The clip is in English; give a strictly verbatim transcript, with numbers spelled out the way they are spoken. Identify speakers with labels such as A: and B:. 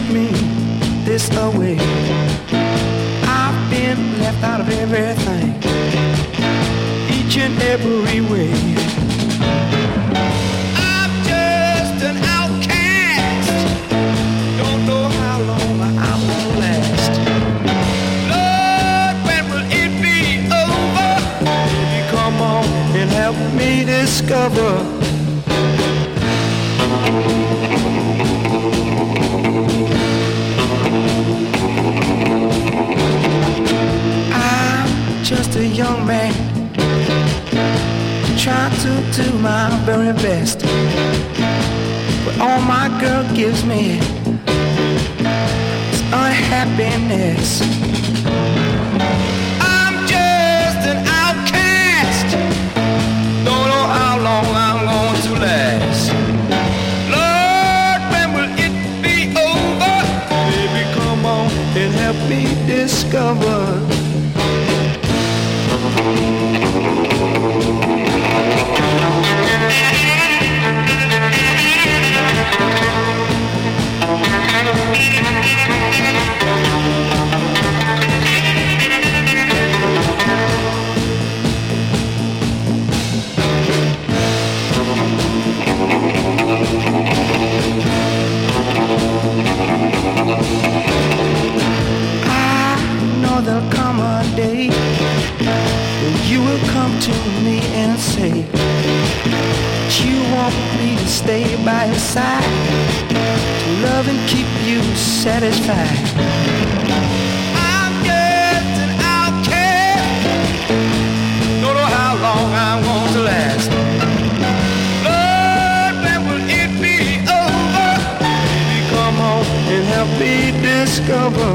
A: me this away. I've been left out of everything, each and every way. I'm just an outcast, don't know how long I will last. Lord, when will it be over? Baby, come on and help me discover. I'm just a young man trying to do my very best, but all my girl gives me is unhappiness. I'm just an outcast, don't know how long I'm going to last. Lord, when will it be over? Baby, come on and help me discover. I know there'll come a day when you will come to me and say that you want me to stay by your side, to love and keep you satisfied. I'm just an outcast, don't know how long I'm going to last. Lord, when will it be over? Baby, come on and help me discover.